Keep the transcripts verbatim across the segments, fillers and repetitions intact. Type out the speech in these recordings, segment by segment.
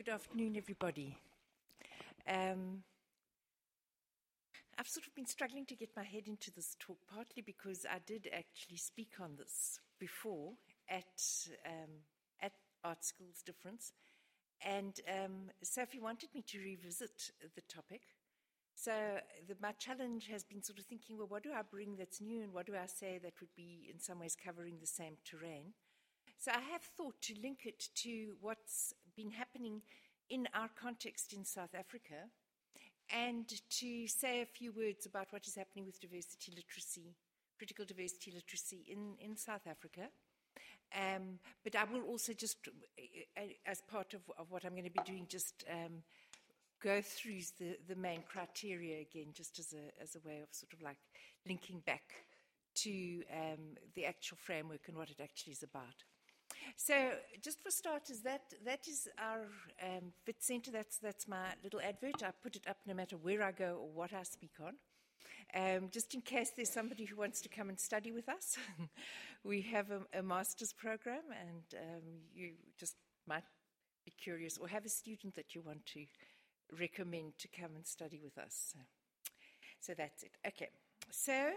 Good afternoon, everybody. Um, I've sort of been struggling to get my head into this talk, partly because I did actually speak on this before at um, at Art Schools Difference, and um, Sophie wanted me to revisit the topic. So the, my challenge has been sort of thinking, well, what do I bring that's new, and what do I say that would be in some ways covering the same terrain? So I have thought to link it to what's been happening in our context in South Africa, and to say a few words about what is happening with diversity literacy, critical diversity literacy in, in South Africa. Um, but I will also just, as part of, of what I'm going to be doing, just um, go through the, the main criteria again, just as a, as a way of sort of like linking back to um, the actual framework and what it actually is about. So, just for starters, that that is our um, Fit Centre. That's that's my little advert. I put it up no matter where I go or what I speak on, um, just in case there's somebody who wants to come and study with us. We have a, a master's program, and um, you just might be curious or have a student that you want to recommend to come and study with us. So, so that's it. Okay. So,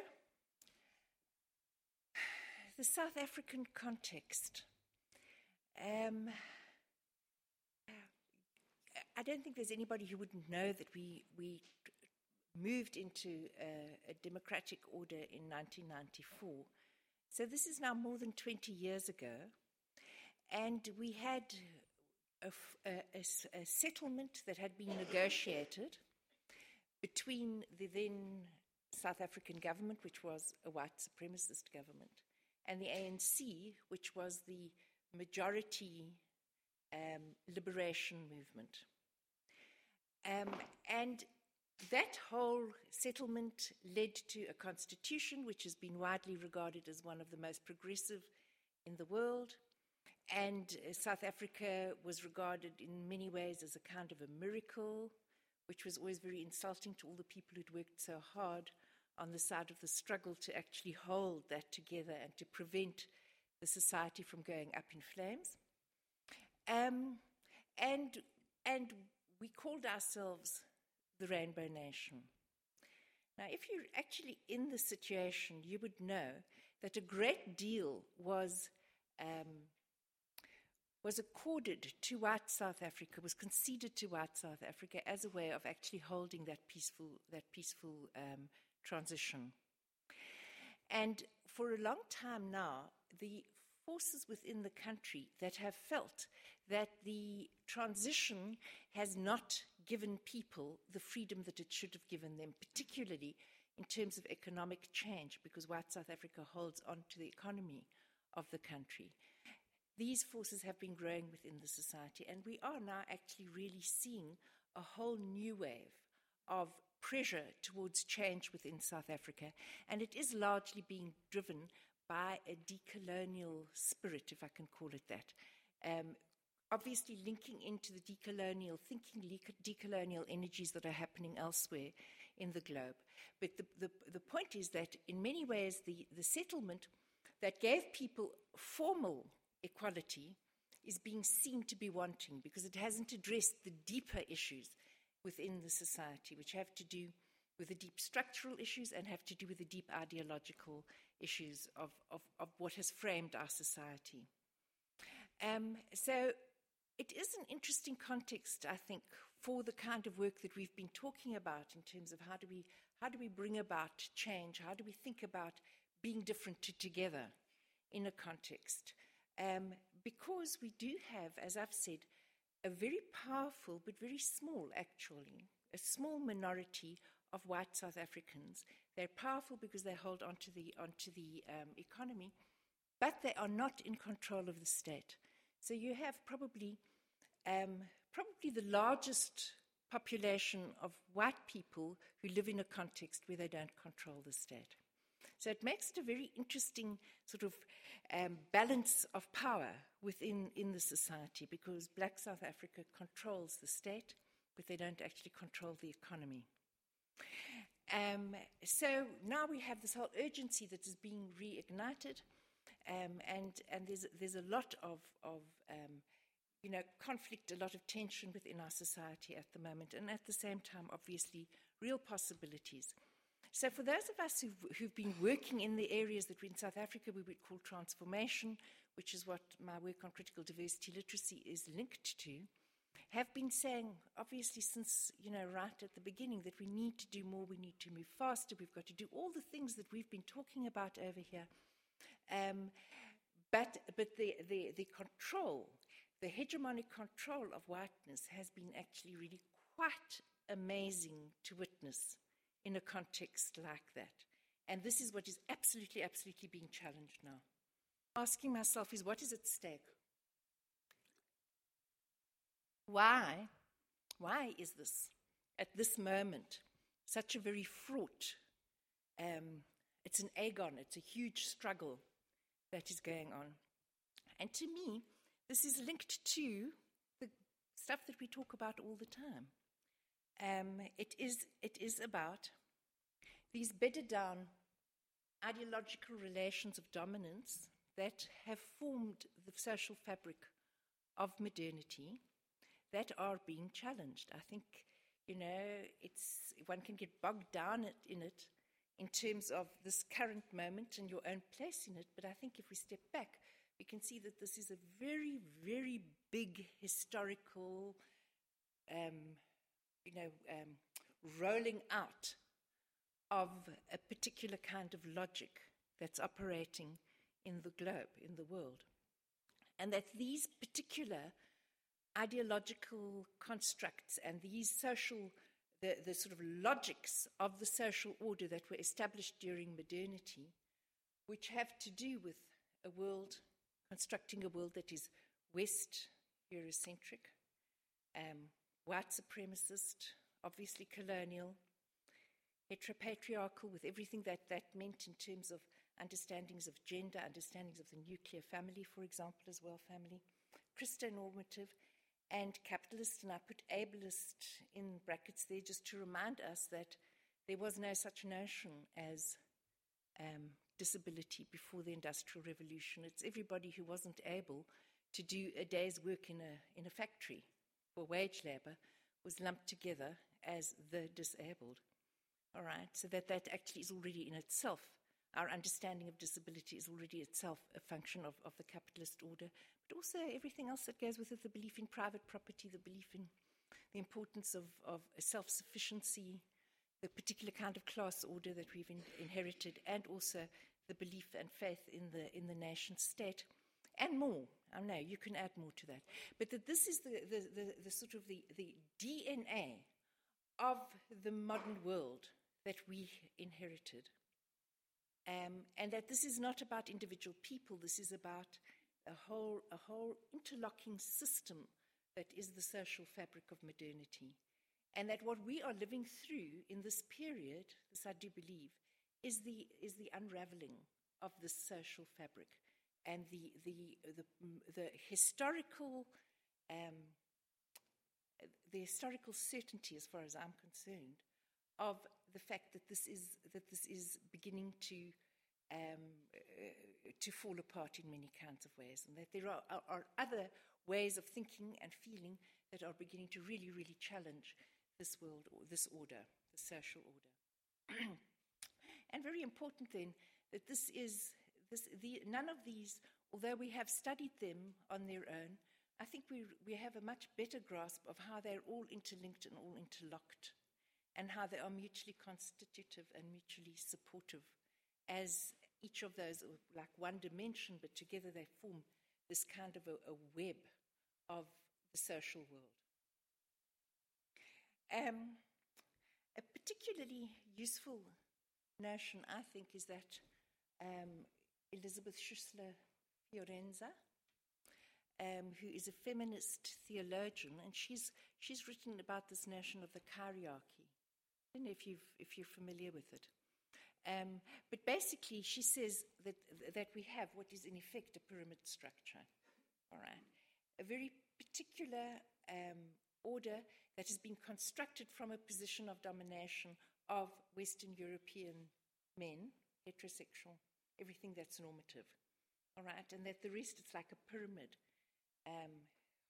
the South African context. Um, I don't think there's anybody who wouldn't know that we we moved into a, a democratic order in nineteen ninety-four. So this is now more than twenty years ago, and we had a, a, a settlement that had been negotiated between the then South African government, which was a white supremacist government, and the A N C, which was the majority um, liberation movement. Um, and that whole settlement led to a constitution which has been widely regarded as one of the most progressive in the world. And uh, South Africa was regarded in many ways as a kind of a miracle, which was always very insulting to all the people who'd worked so hard on the side of the struggle to actually hold that together and to prevent the society from going up in flames. Um, and, and we called ourselves the Rainbow Nation. Now, if you're actually in this situation, you would know that a great deal was, um, was accorded to white South Africa, was conceded to white South Africa as a way of actually holding that peaceful, that peaceful um, transition. And for a long time now, the forces within the country that have felt that the transition has not given people the freedom that it should have given them, particularly in terms of economic change, because white South Africa holds on to the economy of the country. These forces have been growing within the society, and we are now actually really seeing a whole new wave of pressure towards change within South Africa, and it is largely being driven by a decolonial spirit, if I can call it that. Um, obviously linking into the decolonial thinking, decolonial energies that are happening elsewhere in the globe. But the, the, the point is that in many ways the, the settlement that gave people formal equality is being seen to be wanting, because it hasn't addressed the deeper issues within the society, which have to do with the deep structural issues and have to do with the deep ideological issues of, of, of what has framed our society. Um, so it is an interesting context, I think, for the kind of work that we've been talking about in terms of how do we, how do we bring about change, how do we think about being different to together in a context. Um, because we do have, as I've said, a very powerful, but very small, actually, a small minority of white South Africans. They're powerful because they hold onto the, onto the um, economy, but they are not in control of the state. So you have probably, um, probably the largest population of white people who live in a context where they don't control the state. So it makes it a very interesting sort of um, balance of power within in the society, because black South Africa controls the state, but they don't actually control the economy. Um, so now we have this whole urgency that is being reignited, um, and, and there's, there's a lot of, of um, you know, conflict, a lot of tension within our society at the moment, and at the same time, obviously, real possibilities. So for those of us who've, who've been working in the areas that we in South Africa we would call transformation, which is what my work on critical diversity literacy is linked to, have been saying, obviously since, you know, right at the beginning, that we need to do more, we need to move faster, we've got to do all the things that we've been talking about over here. Um, but but the, the, the control, the hegemonic control of whiteness has been actually really quite amazing to witness in a context like that. And this is what is absolutely, absolutely being challenged now. Asking myself is, what is at stake? Why, why is this, at this moment, such a very fraught, um, it's an agon, it's a huge struggle that is going on. And to me, this is linked to the stuff that we talk about all the time. Um, it is, it is about these bedded down ideological relations of dominance that have formed the social fabric of modernity that are being challenged. I think, you know, it's one can get bogged down in it in terms of this current moment and your own place in it, but I think if we step back, we can see that this is a very, very big historical, um, you know, um, rolling out of a particular kind of logic that's operating in the globe, in the world. And that these particular ideological constructs and these social, the, the sort of logics of the social order that were established during modernity, which have to do with a world, constructing a world that is West Eurocentric, um, white supremacist, obviously colonial, heteropatriarchal, with everything that that meant in terms of understandings of gender, understandings of the nuclear family, for example, as well, family, Christo-normative, and capitalist, and I put ableist in brackets there just to remind us that there was no such notion as um, disability before the Industrial Revolution. It's everybody who wasn't able to do a day's work in a, in a factory for wage labor was lumped together as the disabled. All right, so that that actually is already in itself, our understanding of disability is already itself a function of, of the capitalist order, but also everything else that goes with it, the belief in private property, the belief in the importance of, of self-sufficiency, the particular kind of class order that we've in, inherited, and also the belief and faith in the, in the nation state, and more. I know you can add more to that. But that this is the, the, the, the sort of the, the D N A of the modern world that we inherited. Um, and that this is not about individual people, this is about a whole, a whole interlocking system that is the social fabric of modernity. And that what we are living through in this period, this I do believe, is the, is the unraveling of this social fabric and the, the, the, the historical um, the historical certainty, as far as I'm concerned, of the fact that this is that this is beginning to um, uh, to fall apart in many kinds of ways, and that there are, are, are other ways of thinking and feeling that are beginning to really, really challenge this world, or this order, the social order. And very important then that this is this the none of these, although we have studied them on their own, I think we we have a much better grasp of how they're all interlinked and all interlocked, and how they are mutually constitutive and mutually supportive, as each of those are like one dimension, but together they form this kind of a, a web of the social world. Um, a particularly useful notion, I think, is that um, Elizabeth Schussler Fiorenza, Um, who is a feminist theologian, and she's she's written about this notion of the chiriarchy. I don't know if you've if you're familiar with it, um, but basically she says that that we have what is in effect a pyramid structure. All right, a very particular um, order that has been constructed from a position of domination of Western European men, heterosexual, everything that's normative. All right, and that the rest it's like a pyramid. Um,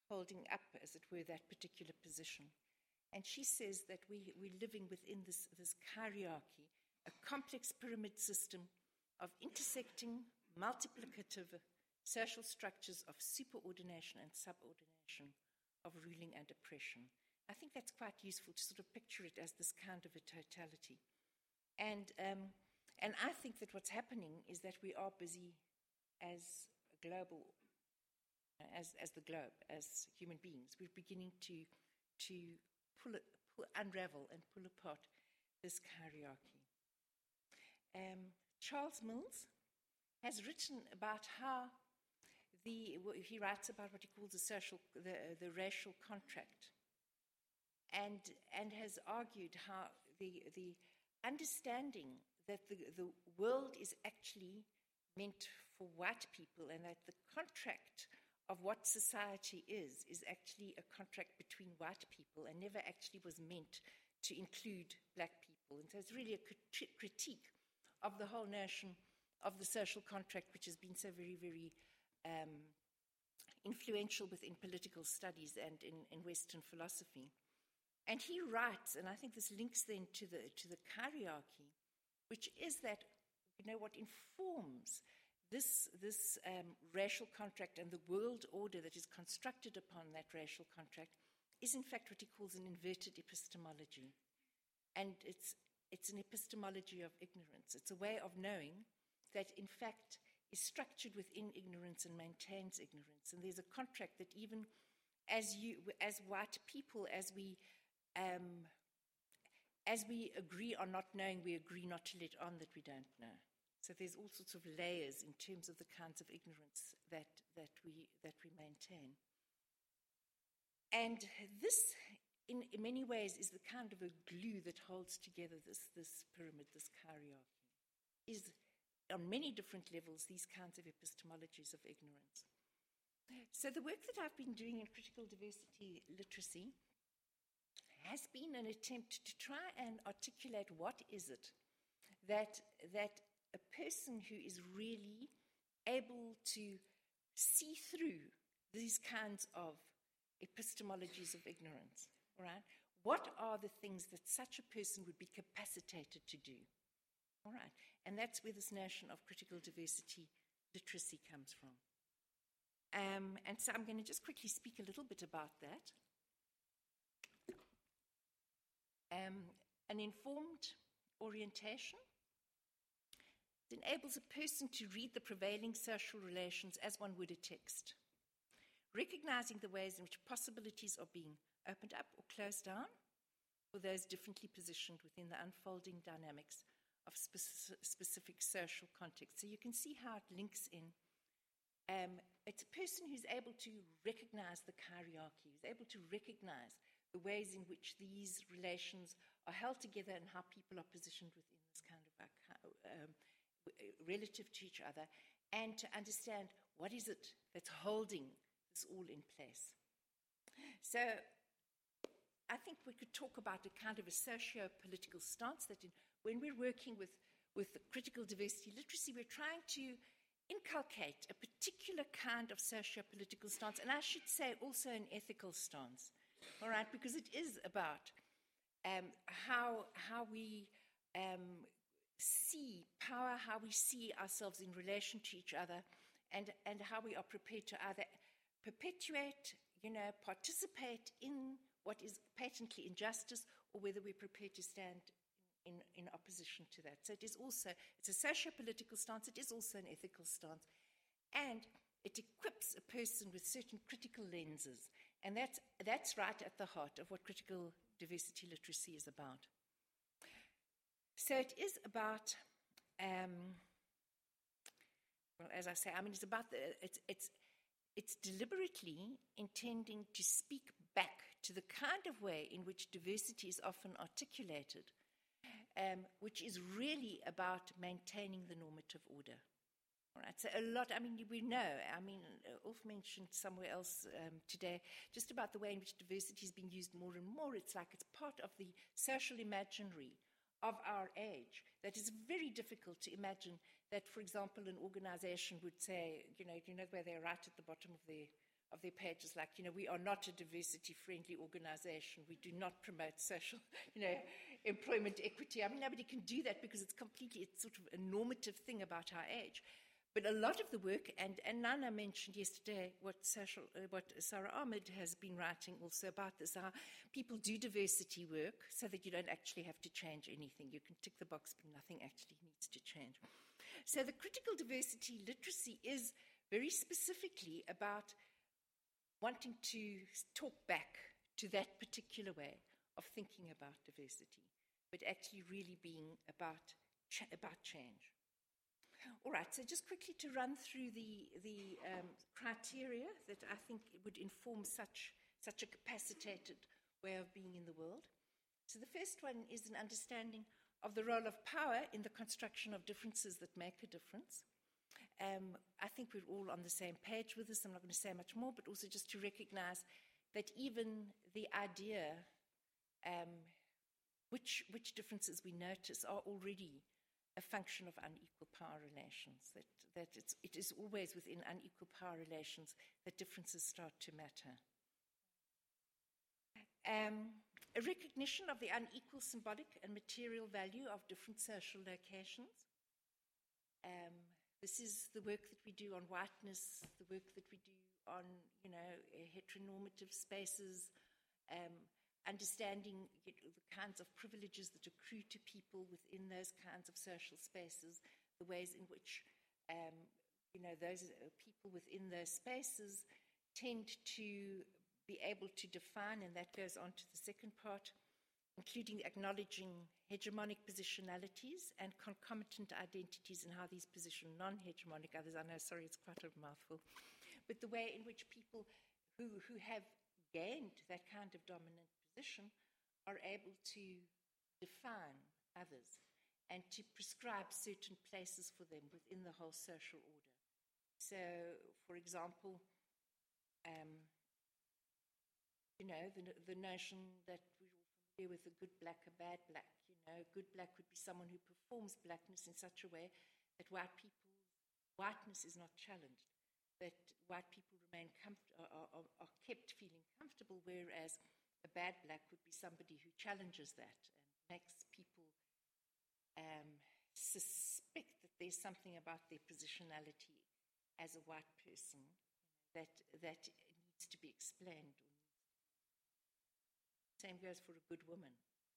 holding up, as it were, that particular position. And she says that we, we're living within this, this hierarchy, a complex pyramid system of intersecting, multiplicative social structures of superordination and subordination, of ruling and oppression. I think that's quite useful to sort of picture it as this kind of a totality. And, um, and I think that what's happening is that we are busy as a global, as, as the globe, as human beings. We're beginning to, to pull it, pull, unravel and pull apart this hierarchy. Um, Charles Mills has written about how the, he writes about what he calls the social, the, the racial contract, and, and has argued how the, the understanding that the, the world is actually meant for white people, and that the contract of what society is is actually a contract between white people and never actually was meant to include black people. And so it's really a crit- critique of the whole notion of the social contract, which has been so very, very um, influential within political studies and in, in Western philosophy. And he writes, and I think this links then to the, to the hierarchy, which is that, you know, what informs this, this um, racial contract and the world order that is constructed upon that racial contract is in fact what he calls an inverted epistemology. And it's, it's an epistemology of ignorance. It's a way of knowing that in fact is structured within ignorance and maintains ignorance. And there's a contract that even as you, as white people, as we, um, as we agree on not knowing, we agree not to let on that we don't know. So there's all sorts of layers in terms of the kinds of ignorance that, that, we, that we maintain. And this, in, in many ways, is the kind of a glue that holds together this, this pyramid, this hierarchy, is on many different levels these kinds of epistemologies of ignorance. So the work that I've been doing in critical diversity literacy has been an attempt to try and articulate what is it that, that a person who is really able to see through these kinds of epistemologies of ignorance, all right? What are the things that such a person would be capacitated to do? All right, and that's where this notion of critical diversity literacy comes from. Um, and so I'm going to just quickly speak a little bit about that. Um, an informed orientation enables a person to read the prevailing social relations as one would a text, recognizing the ways in which possibilities are being opened up or closed down for those differently positioned within the unfolding dynamics of speci- specific social context. So you can see how it links in. Um, it's a person who's able to recognize the hierarchy, who's able to recognize the ways in which these relations are held together and how people are positioned within this kind of um, relative to each other, and to understand what is it that's holding this all in place. So I think we could talk about a kind of a socio-political stance that in, when we're working with, with the critical diversity literacy, we're trying to inculcate a particular kind of socio-political stance, and I should say also an ethical stance, all right, because it is about um, how, how we um, see power, how we see ourselves in relation to each other, and, and how we are prepared to either perpetuate, you know, participate in what is patently injustice, or whether we're prepared to stand in, in opposition to that. So it is also, it's a socio-political stance, it is also an ethical stance, and it equips a person with certain critical lenses, and that's, that's right at the heart of what critical diversity literacy is about. So it is about, um, well, as I say, I mean, it's about, the, it's, it's, it's deliberately intending to speak back to the kind of way in which diversity is often articulated, um, which is really about maintaining the normative order. All right, so a lot, I mean, we know, I mean, Ulf mentioned somewhere else um, today just about the way in which diversity is being used more and more. It's like it's part of the social imaginary of our age, that is very difficult to imagine that, for example, an organization would say, you know, you know where they're right at the bottom of their of their pages, like, you know, we are not a diversity-friendly organization. We do not promote social, you know, employment equity. I mean, nobody can do that because it's completely, it's sort of a normative thing about our age. But a lot of the work, and, and Nana mentioned yesterday what social, uh, what Sarah Ahmed has been writing also about this, how people do diversity work so that you don't actually have to change anything. You can tick the box, but nothing actually needs to change. So the critical diversity literacy is very specifically about wanting to talk back to that particular way of thinking about diversity, but actually really being about, ch- about change. All right, so just quickly to run through the, the um, criteria that I think would inform such, such a capacitated way of being in the world. So the first one is an understanding of the role of power in the construction of differences that make a difference. Um, I think we're all on the same page with this. I'm not going to say much more, but also just to recognize that even the idea um, which, which differences we notice are already a function of unequal power relations, that, that it's, it is always within unequal power relations that differences start to matter. Um, a recognition of the unequal symbolic and material value of different social locations. Um, This is the work that we do on whiteness, the work that we do on, you know, heteronormative spaces, um, understanding you know, the kinds of privileges that accrue to people within those kinds of social spaces, the ways in which, um, you know, those uh, people within those spaces tend to be able to define, and that goes on to the second part, including acknowledging hegemonic positionalities and concomitant identities and how these position non-hegemonic others. I know, sorry, it's quite a mouthful. But the way in which people who, who have gained that kind of dominant position are able to define others and to prescribe certain places for them within the whole social order. So, for example, um, you know, the, the notion that we're all familiar with, a good black, a bad black. You know, a good black would be someone who performs blackness in such a way that white people's whiteness is not challenged, that white people remain comfort- are, are, are kept feeling comfortable, whereas a bad black would be somebody who challenges that and makes people um, suspect that there's something about their positionality as a white person that, that needs to be explained. Same goes for a good woman.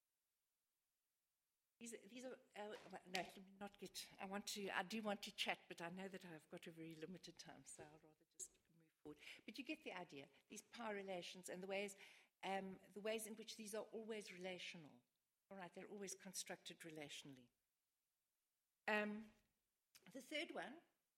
These are, these are uh, no, let me not get, I want to, I do want to chat, but I know that I've got a very limited time, so I'll rather just move forward. But you get the idea, these power relations and the ways, um, the ways in which these are always relational. All right, they're always constructed relationally. Um, the third one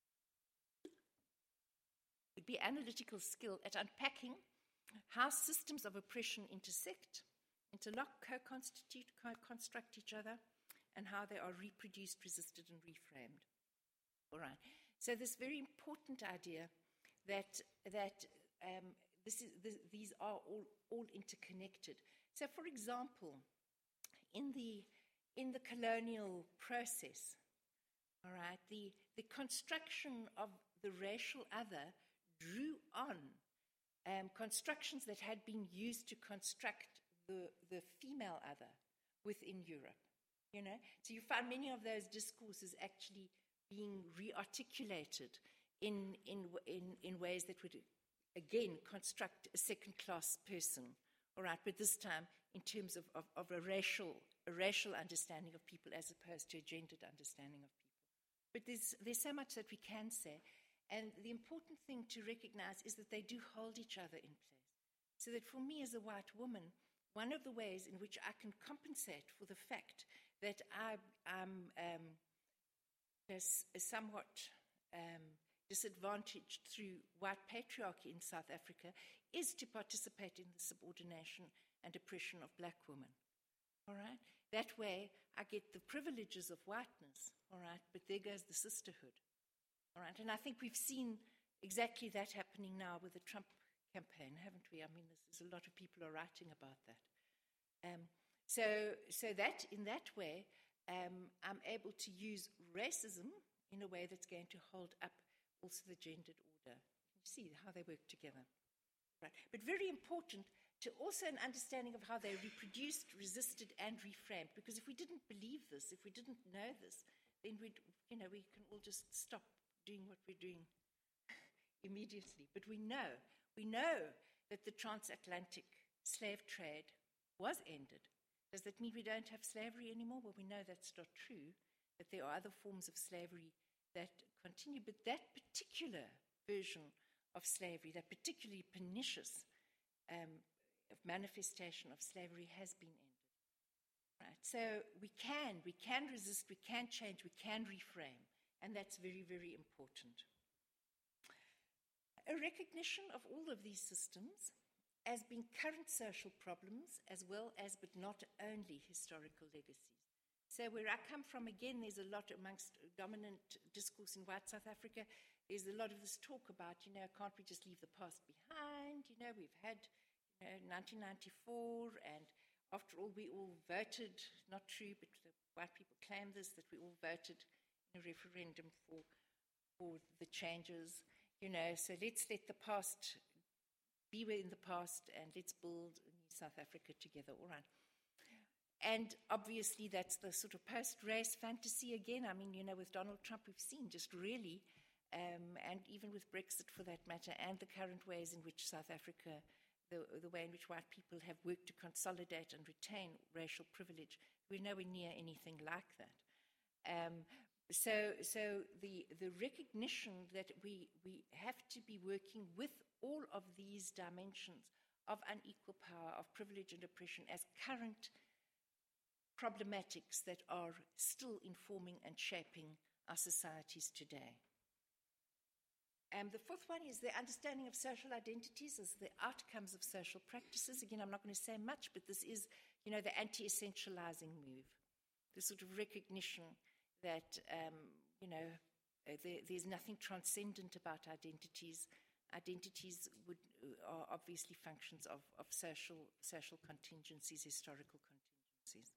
would be analytical skill at unpacking how systems of oppression intersect, interlock, co-constitute, co-construct each other, and how they are reproduced, resisted, and reframed. All right. So this very important idea that that um, this is this, these are all, all interconnected. So, for example, in the in the colonial process, all right, the the construction of the racial other drew on Um, constructions that had been used to construct the, the female other within Europe, you know. So you find many of those discourses actually being re-articulated in, in, in, in ways that would, again, construct a second-class person, all right, but this time in terms of, of, of a racial, a racial understanding of people as opposed to a gendered understanding of people. But there's, there's so much that we can say. And the important thing to recognize is that they do hold each other in place. So that for me as a white woman, one of the ways in which I can compensate for the fact that I, I'm um, somewhat um, disadvantaged through white patriarchy in South Africa is to participate in the subordination and oppression of black women. All right? That way I get the privileges of whiteness, all right, but there goes the sisterhood. All right, and I think we've seen exactly that happening now with the Trump campaign, haven't we? I mean, there's a lot of people are writing about that. Um, so, so that in that way, um, I'm able to use racism in a way that's going to hold up also the gendered order. You see how they work together. Right. But very important to also an understanding of how they reproduced, resisted, and reframed. Because if we didn't believe this, if we didn't know this, then we'd, you know, we can all just stop doing what we're doing immediately. But we know, we know that the transatlantic slave trade was ended. Does that mean we don't have slavery anymore? Well, we know that's not true, that there are other forms of slavery that continue. But that particular version of slavery, that particularly pernicious um, manifestation of slavery has been ended. Right? So we can, we can resist, we can change, we can reframe, and that's very, very important. A recognition of all of these systems as being current social problems as well as, but not only, historical legacies. So where I come from, again, there's a lot amongst dominant discourse in white South Africa. There's a lot of this talk about, you know, can't we just leave the past behind? You know, we've had, you know, nineteen ninety-four, and after all, we all voted, not true, but the white people claim this, that we all voted in a referendum for, for the changes, you know, so let's let the past be in the past and let's build a new South Africa together, all right. And obviously that's the sort of post-race fantasy again. I mean, you know, with Donald Trump, we've seen just really, um, and even with Brexit for that matter, and the current ways in which South Africa, the, the way in which white people have worked to consolidate and retain racial privilege, we're nowhere near anything like that. Um, so so the, the recognition that we, we have to be working with all of these dimensions of unequal power, of privilege and oppression as current problematics that are still informing and shaping our societies today. And the fourth one is the understanding of social identities as the outcomes of social practices. Again, I'm not going to say much, but this is, you know, the anti-essentializing move, the sort of recognition that, um, you know, uh, there, there's nothing transcendent about identities. Identities would, uh, are obviously functions of, of social, social contingencies, historical contingencies.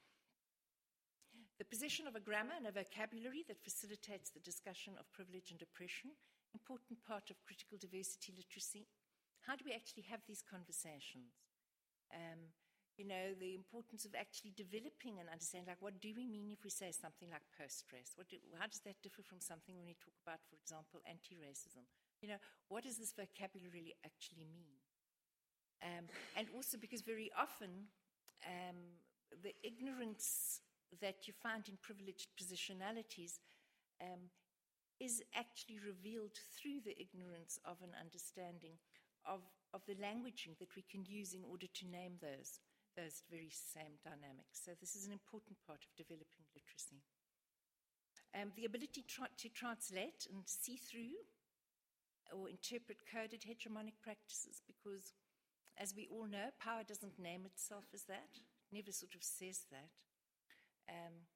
The possession of a grammar and a vocabulary that facilitates the discussion of privilege and oppression, important part of critical diversity literacy. How do we actually have these conversations? Um, you know, the importance of actually developing and understanding, like, what do we mean if we say something like post-race? What do, how does that differ from something when we talk about, for example, anti-racism? You know, what does this vocabulary actually mean? Um, and also because very often um, the ignorance that you find in privileged positionalities um, is actually revealed through the ignorance of an understanding of, of the languaging that we can use in order to name those, those very same dynamics. So this is an important part of developing literacy. Um, the ability tra- to translate and see through or interpret coded hegemonic practices, because as we all know, power doesn't name itself as that, it never sort of says that. Um,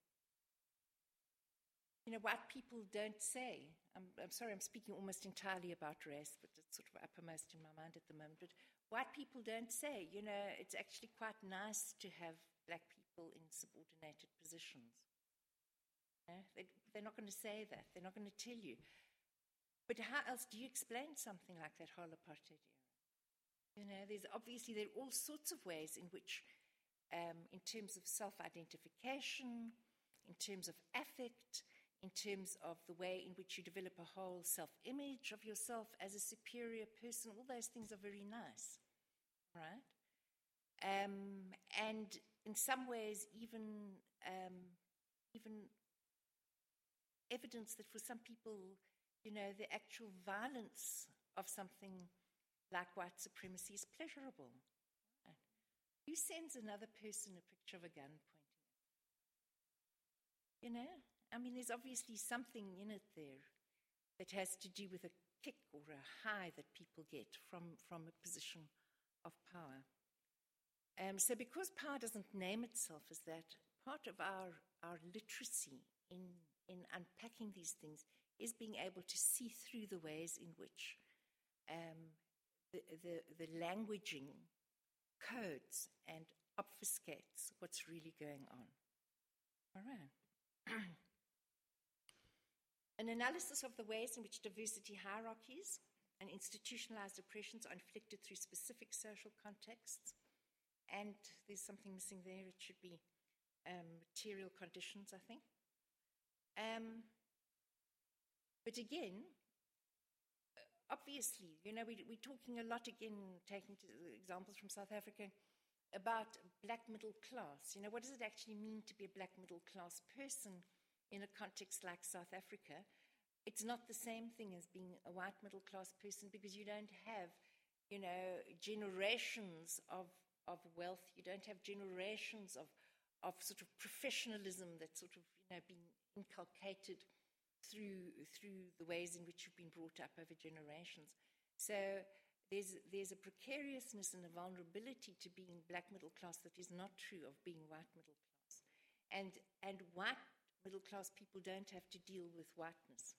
you know, white people don't say, I'm, I'm sorry, I'm speaking almost entirely about race, but it's sort of uppermost in my mind at the moment, but white people don't say, you know, it's actually quite nice to have black people in subordinated positions. You know, they, they're not going to say that. They're not going to tell you. But how else do you explain something like that whole apartheid era? You know, there's obviously, there are all sorts of ways in which, um, in terms of self-identification, in terms of affect, in terms of the way in which you develop a whole self-image of yourself as a superior person, all those things are very nice, right? Um, and in some ways, even um, even evidence that for some people, you know, the actual violence of something like white supremacy is pleasurable. Right? Who sends another person a picture of a gun pointing at? You know, I mean, there's obviously something in it there that has to do with a kick or a high that people get from, from a position of power. Um, so because power doesn't name itself as that, part of our, our literacy in, in unpacking these things is being able to see through the ways in which um, the, the, the languaging codes and obfuscates what's really going on. All right. An analysis of the ways in which diversity hierarchies and institutionalized oppressions are inflicted through specific social contexts. And there's something missing there. It should be um, material conditions, I think. Um, but again, obviously, you know, we, we're talking a lot again, taking examples from South Africa, about black middle class. You know, what does it actually mean to be a black middle class person in a context like South Africa? It's not the same thing as being a white middle class person, because you don't have, you know, generations of, of wealth. You don't have generations of, of sort of professionalism that's sort of, you know, been inculcated through, through the ways in which you've been brought up over generations. So there's, there's a precariousness and a vulnerability to being black middle class that is not true of being white middle class. And, and white middle class people don't have to deal with whiteness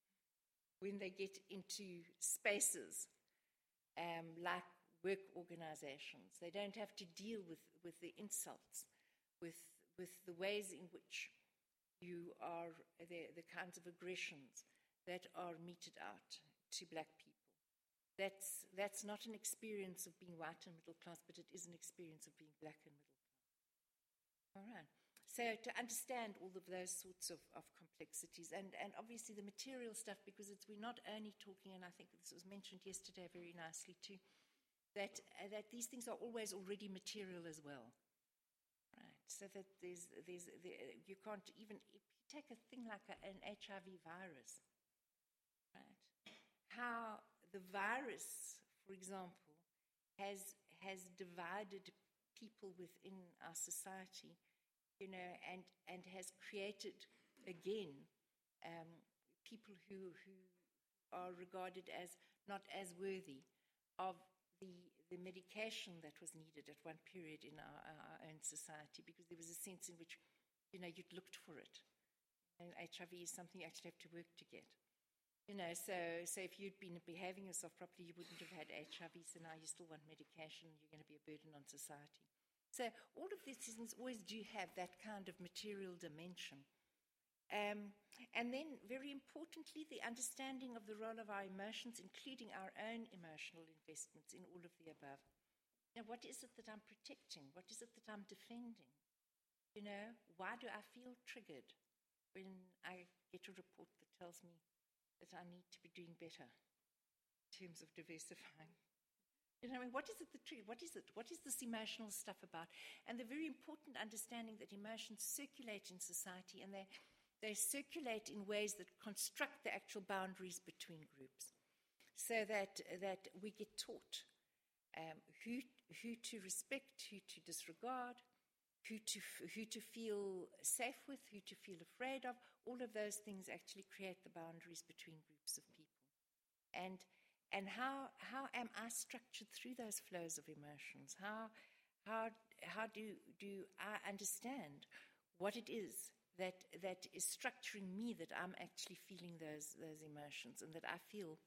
when they get into spaces um, like work organizations. They don't have to deal with, with the insults, with, with the ways in which you are, the, the kinds of aggressions that are meted out to black people. That's, that's not an experience of being white and middle class, but it is an experience of being black and middle class. All right. So to understand all of those sorts of, of complexities, and, and obviously the material stuff, because it's, we're not only talking, and I think this was mentioned yesterday very nicely too, that, uh, that these things are always already material as well. Right, so that there's, there's, there, you can't even, if you take a thing like a, an H I V virus, right, how the virus, for example, has, has divided people within our society, you know, and, and has created, again, um, people who, who are regarded as not as worthy of the, the medication that was needed at one period in our, our own society, because there was a sense in which, you know, you'd looked for it. And H I V is something you actually have to work to get. You know, so, so if you'd been behaving yourself properly, you wouldn't have had H I V, so now you still want medication, you're going to be a burden on society. So all of these things always do have that kind of material dimension. Um, and then, very importantly, the understanding of the role of our emotions, including our own emotional investments in all of the above. Now, what is it that I'm protecting? What is it that I'm defending? You know, why do I feel triggered when I get a report that tells me that I need to be doing better in terms of diversifying? You know, I mean, what is it the truth? What is it? What is this emotional stuff about? And the very important understanding that emotions circulate in society, and they, they circulate in ways that construct the actual boundaries between groups, so that, that we get taught um, who, who to respect, who to disregard, who to, who to feel safe with, who to feel afraid of. All of those things actually create the boundaries between groups of people. And And how, how am I structured through those flows of emotions? How, how, how do, do I understand what it is that, that is structuring me, that I'm actually feeling those, those emotions, and that I feel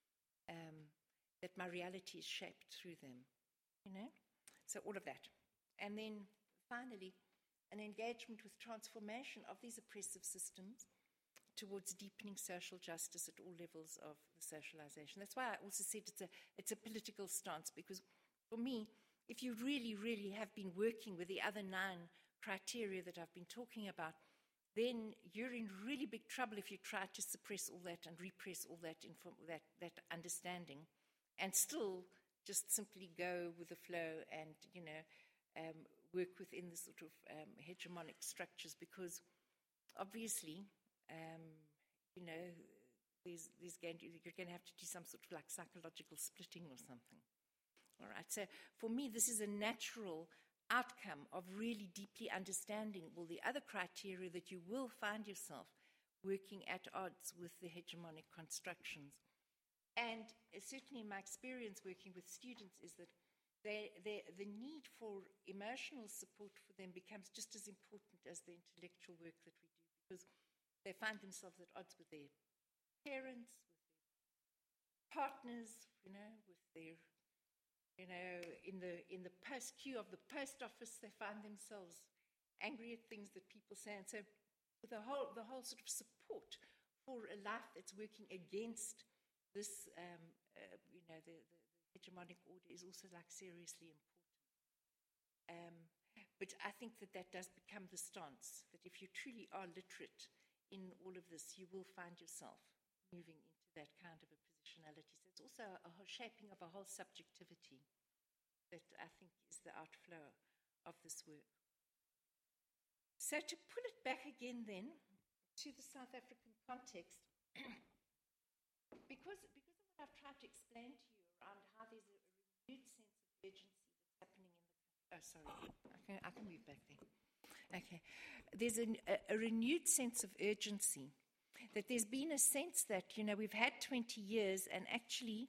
um, that my reality is shaped through them, you know? So all of that. And then finally, an engagement with transformation of these oppressive systems towards deepening social justice at all levels of the socialization. That's why I also said it's a, it's a political stance, because for me, if you really, really have been working with the other nine criteria that I've been talking about, then you're in really big trouble if you try to suppress all that and repress all that, inform- that, that understanding, and still just simply go with the flow and, you know, um, work within the sort of um, hegemonic structures, because obviously, Um, you know, there's, there's going to, you're going to have to do some sort of like psychological splitting or something. All right, so for me, this is a natural outcome of really deeply understanding all the other criteria that you will find yourself working at odds with the hegemonic constructions. And certainly my experience working with students is that they, they, the need for emotional support for them becomes just as important as the intellectual work that we do, because they find themselves at odds with their parents, with their partners, you know, with their, you know, in the in the post queue of the post office, they find themselves angry at things that people say. And so with the whole the whole sort of support for a life that's working against this um, uh, you know, the, the, the hegemonic order is also like seriously important. Um, but I think that that does become the stance, that if you truly are literate in all of this, you will find yourself moving into that kind of a positionality. So it's also a, a shaping of a whole subjectivity that I think is the outflow of this work. So to pull it back again then to the South African context, because, because of what I've tried to explain to you around how there's a, a renewed sense of urgency that's happening in the country. Oh, sorry, I can, I can move back there. Okay. There's a, a renewed sense of urgency, that there's been a sense that, you know, we've had twenty years and actually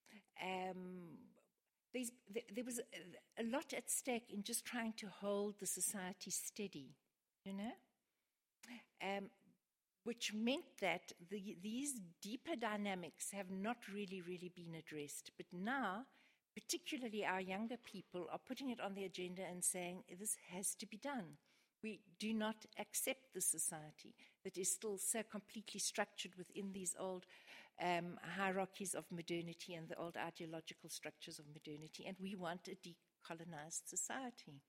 um, there's, there, there was a, a lot at stake in just trying to hold the society steady, you know, um, which meant that the, these deeper dynamics have not really, really been addressed. But now, particularly our younger people are putting it on the agenda and saying, this has to be done. We do not accept the society that is still so completely structured within these old um, hierarchies of modernity and the old ideological structures of modernity, and we want a decolonized society.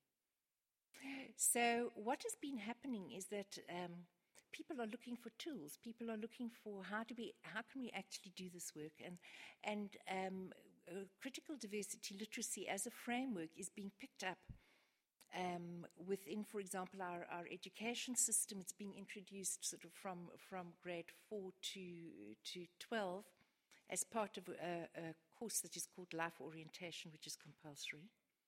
So what has been happening is that um, people are looking for tools. People are looking for how do we, how can we actually do this work? And and um, uh, critical diversity literacy as a framework is being picked up um, within, for example, our, our education system. It's being introduced sort of from from grade four to to twelve as part of a, a course that is called Life Orientation, which is compulsory.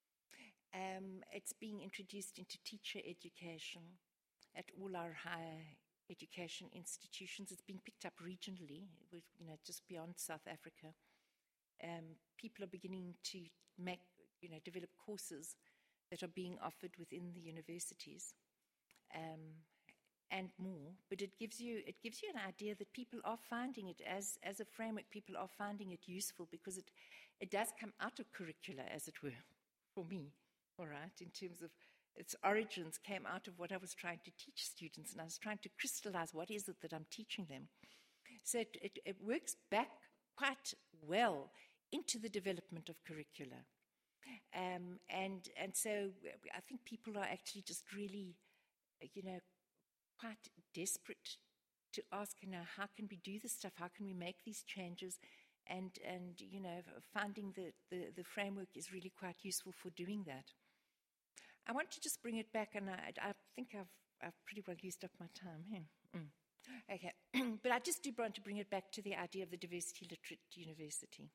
Um, it's being introduced into teacher education at all our higher education institutions. It's being picked up regionally, with, you know, just beyond South Africa. Um, people are beginning to make, you know, develop courses that are being offered within the universities, um, and more. But it gives you it gives you an idea that people are finding it as as a framework. People are finding it useful because it it does come out of curricula, as it were, for me. All right, in terms of its origins, came out of what I was trying to teach students, and I was trying to crystallize what is it that I'm teaching them. So it, it, it works back quite well into the development of curricula. Um, and, and so I think people are actually just really, you know, quite desperate to ask, you know, how can we do this stuff? How can we make these changes? And, and you know, finding the, the, the framework is really quite useful for doing that. I want to just bring it back, and I, I think I've, I've pretty well used up my time here. Mm. Okay, but I just do want to bring it back to the idea of the diversity literate university.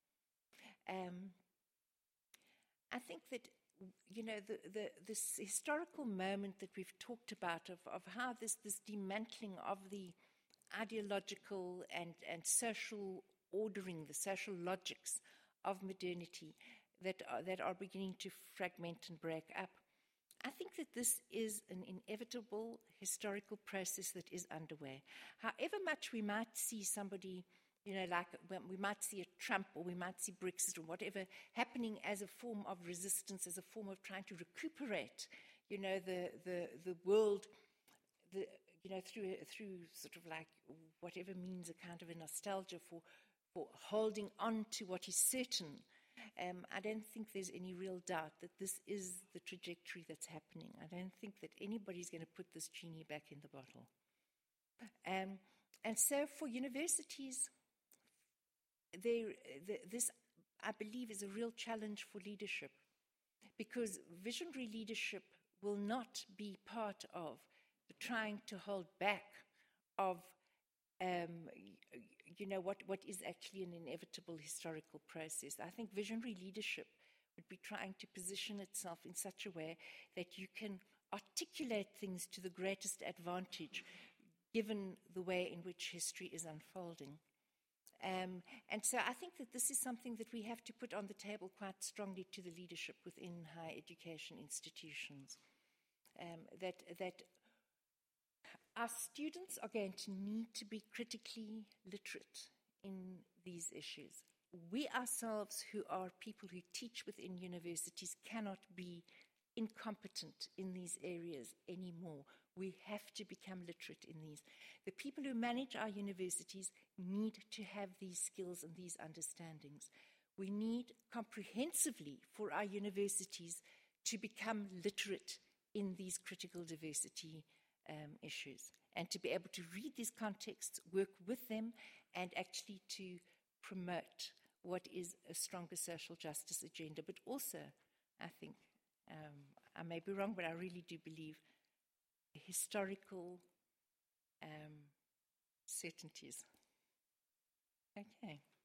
Um, I think that, you know, the, the, this historical moment that we've talked about of, of how this, this dismantling of the ideological and, and social ordering, the social logics of modernity that are, that are beginning to fragment and break up. I think that this is an inevitable historical process that is underway. However much we might see somebody, you know, like when we might see a Trump or we might see Brexit or whatever happening as a form of resistance, as a form of trying to recuperate, you know, the the the world, the you know, through through sort of like whatever means a kind of a nostalgia for for holding on to what is certain. Um, I don't think there's any real doubt that this is the trajectory that's happening. I don't think that anybody's going to put this genie back in the bottle. Um, and so for universities, there, the, this, I believe, is a real challenge for leadership, because visionary leadership will not be part of the trying to hold back of Um, you know, what, what is actually an inevitable historical process. I think visionary leadership would be trying to position itself in such a way that you can articulate things to the greatest advantage, given the way in which history is unfolding. Um, and so I think that this is something that we have to put on the table quite strongly to the leadership within higher education institutions, um, that that our students are going to need to be critically literate in these issues. We ourselves, who are people who teach within universities, cannot be incompetent in these areas anymore. We have to become literate in these. The people who manage our universities need to have these skills and these understandings. We need comprehensively for our universities to become literate in these critical diversity um, issues, and to be able to read these contexts, work with them, and actually to promote what is a stronger social justice agenda. But also, I think, um, I may be wrong, but I really do believe historical um, certainties. Okay.